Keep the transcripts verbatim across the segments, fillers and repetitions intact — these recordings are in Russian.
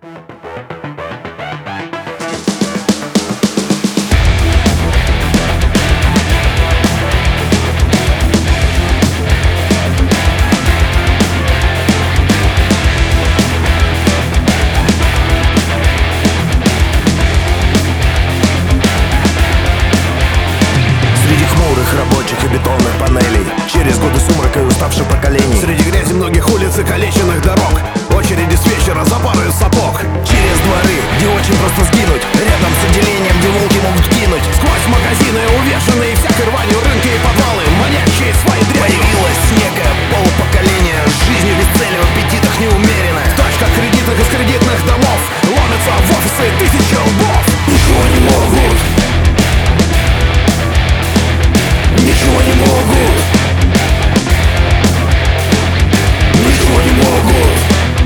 Рабочих и бетонных панелей, через годы сумрака и уставших поколений, среди грязи многих улиц и калеченных дорог, очереди с вечера за парой сапог, через дворы, где очень просто сгинуть, рядом с отделением, где волки могут кинуть, сквозь магазины, увешанные всякой рванью, рынки и подвалы, манящие свои дрянью. Появилось некое полупоколение с жизнью без цели, в аппетитах неумеренное. В тачках кредитных из кредитных домов ломятся в офисы тысячи лбов. Ничего не могут, ничего не могут, ничего не могут,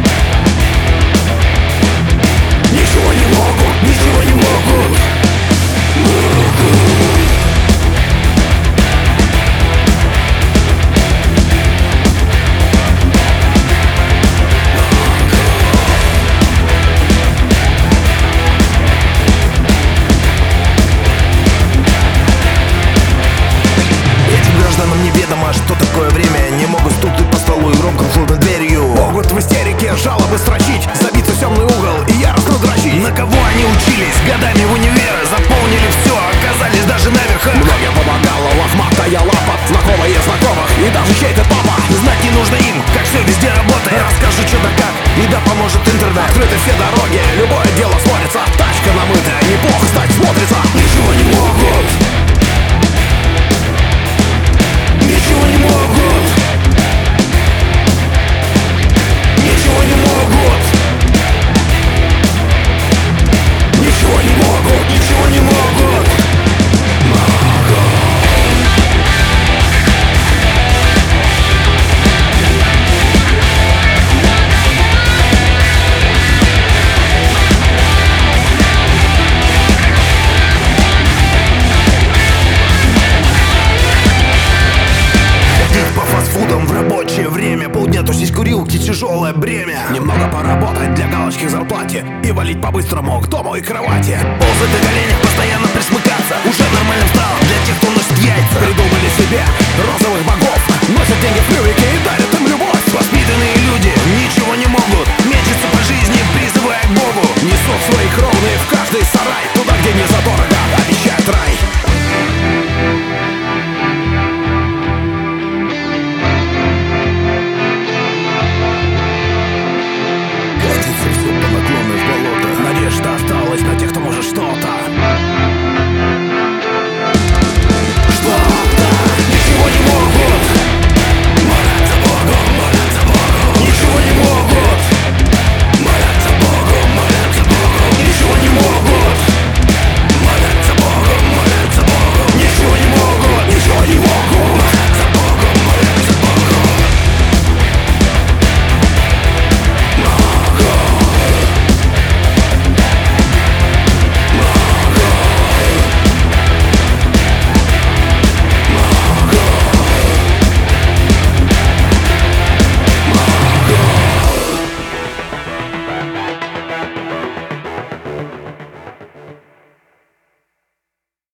ничего не могут, ничего не могут, могут. Нам неведомо, что такое время. Не могут стукнуть по столу и громко хлопнуть дверью. Могут в истерике жалобы строчить, забиться в темный угол и яростно дрочить. На кого они учились годами в универы, заполнили все, оказались даже наверху. Многим помогала лохматая лапа, знакомые знакомых и даже чей-то папа. Знать не нужно им, как все везде работает. Расскажу, что да как, и да поможет интернет. Открыты все дороги, любое дело сводится. Тачка намытая, неплохо, кстати, смотрится. Ничего не могут, ничего не могут, ничего не могут, ничего не могут, ничего не могут, могут. В рабочее время полдня тусить курилки, тяжелое бремя. Немного поработать для галочки к зарплате и валить по-быстрому к дому и кровати. Ползать на коленях, постоянно присмыкаться уже нормальным стало для тех, кто носит яйца. Придумали себе розовых богов, носят деньги в клювике и дарят им любовь. Воспитанные люди ничего не могут, мечутся по жизни, призывая к Богу. Несут свои кровные в каждый сарай.